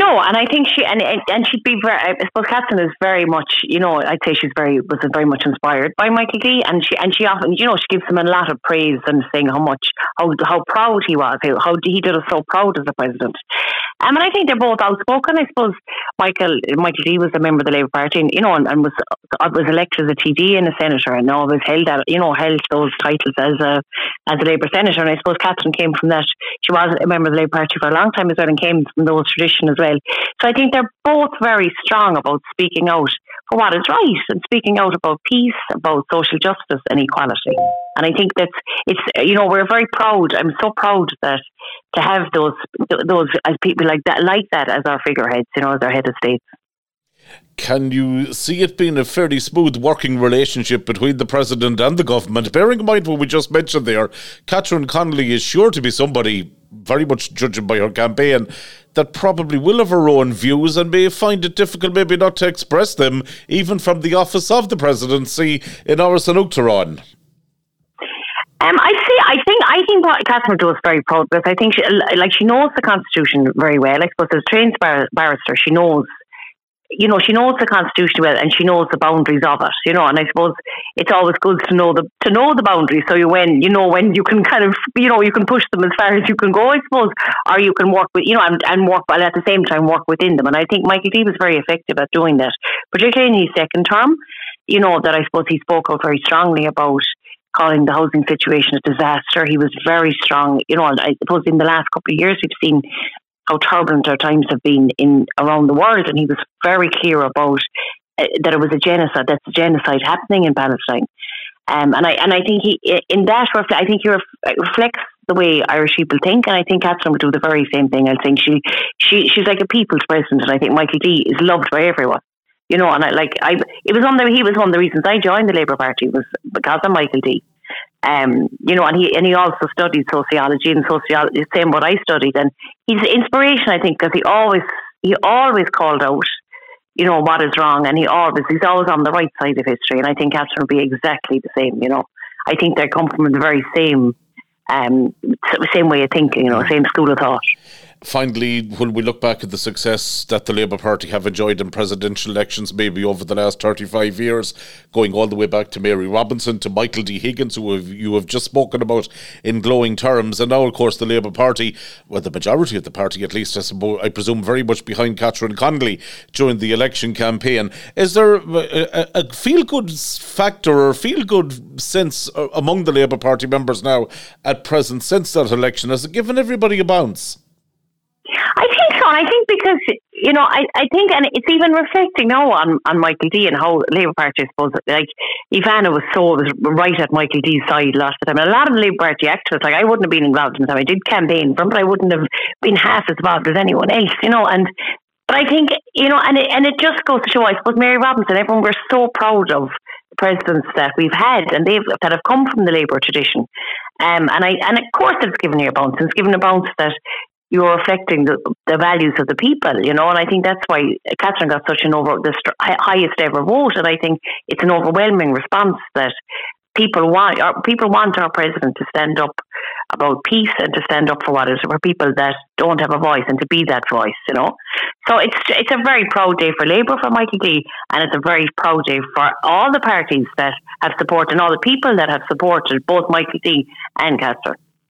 No, and I think and she'd be very. I suppose Catherine is very much, I'd say was very much inspired by Michael D, and she often, she gives him a lot of praise and saying how proud he was, how he did us so proud as a president. And I think they're both outspoken. I suppose Michael D was a member of the Labour Party, and was elected as a TD and a senator, and always held those titles as a Labour senator. And I suppose Catherine came from that. She was a member of the Labour Party for a long time as well, and came from those traditions as well. So I think they're both very strong about speaking out for what is right and speaking out about peace, about social justice and equality. And I think we're very proud. I'm so proud that to have those as people like that as our figureheads, as our head of state. Can you see it being a fairly smooth working relationship between the President and the government? Bearing in mind what we just mentioned there, Catherine Connolly is sure to be somebody, very much judging by her campaign, that probably will have her own views and may find it difficult maybe not to express them, even from the office of the presidency in Áras an Uachtaráin. I think what Catherine does very proud, because I think she knows the Constitution very well. I suppose as a trained barrister, she knows the Constitution well, and she knows the boundaries of it. And I suppose it's always good to know the boundaries. So when you can kind of you can push them as far as you can go, I suppose, or you can work with and work, but at the same time work within them. And I think Michael D was very effective at doing that, particularly in his second term. That I suppose he spoke out very strongly about calling the housing situation a disaster. He was very strong. And I suppose in the last couple of years we've seen how turbulent our times have been around the world, and he was very clear about that it was a genocide. That's a genocide happening in Palestine, and I think he reflects the way Irish people think, and I think Catherine would do the very same thing. I think she's like a people's president, and I think Michael D is loved by everyone. He was one of the reasons I joined the Labour Party, was because of Michael D. And he also studied sociology, and sociology is the same what I studied, and he's an inspiration, I think, because he always called out what is wrong, and he's always on the right side of history. And I think Catherine will be exactly the same. I think they come from the very same way of thinking, same school of thought. Finally, when we look back at the success that the Labour Party have enjoyed in presidential elections, maybe over the last 35 years, going all the way back to Mary Robinson, to Michael D. Higgins, who you have just spoken about in glowing terms, and now, of course, the Labour Party, well, the majority of the party, at least, I presume, very much behind Catherine Connolly during the election campaign. Is there a feel-good factor or feel-good sense among the Labour Party members now at present since that election? Has it given everybody a bounce? I think so, and I think because, I think, and it's even reflecting now on Michael D and how Labour Party, I suppose, like, Ivana was right at Michael D's side last time. And a lot of Labour Party actors, like, I wouldn't have been involved in the time. I did campaign for him, but I wouldn't have been half as involved as anyone else, but I think, and it just goes to show, I suppose, Mary Robinson, everyone, we're so proud of the presidents that we've had, and that have come from the Labour tradition. And of course it's given you a bounce. It's given a bounce that you're reflecting the values of the people, and I think that's why Catherine got such the highest ever vote, and I think it's an overwhelming response that people want our president to stand up about peace and to stand up for people that don't have a voice, and to be that voice, So it's a very proud day for Labour, for Michael D, and it's a very proud day for all the parties that have supported, and all the people that have supported both Michael D and Catherine.